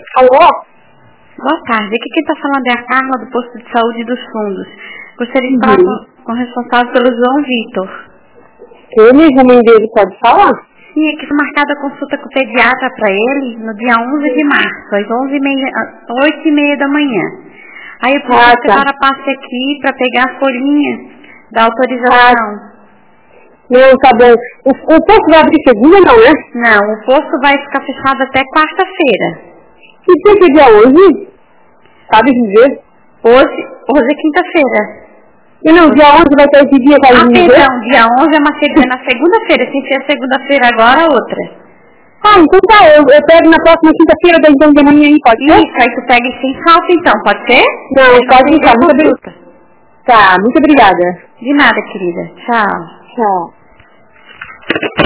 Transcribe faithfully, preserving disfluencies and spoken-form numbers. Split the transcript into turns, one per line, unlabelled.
Alô?
Boa tarde, aqui quem está falando é a Carla do Posto de Saúde dos Fundos. Gostaria de falar com, com o responsável pelo João Vitor.
Ele, o nome dele, pode falar?
Sim, aqui foi marcada a consulta com o pediatra para ele no dia onze de março, às onze e meia, oito e meia da manhã. Aí eu preciso
Ah,
que a
tá.
senhora passe aqui para pegar a folhinha da autorização.
Ah, não, tá bom. O, o posto vai abrir segunda, não, né?
Não, o posto vai ficar fechado até quarta-feira.
Que dia que é dia onze? Sabe dizer?
Hoje, hoje é quinta-feira.
E não, dia onze vai ter esse dia,
Ah,
sabe dizer?
perdão, dia onze é, uma, seg- é na segunda-feira. Se ser segunda-feira agora, outra.
Ah, então tá, eu, eu pego na próxima quinta-feira, das onze da manhã aí, pode ser?
Isso, aí tu pega e sem falta então, pode ser?
Não,
Aí
pode
tem
ficar,
que
muito obrigada.
consulta.
Tá, muito obrigada.
De nada, querida. Tchau.
Tchau.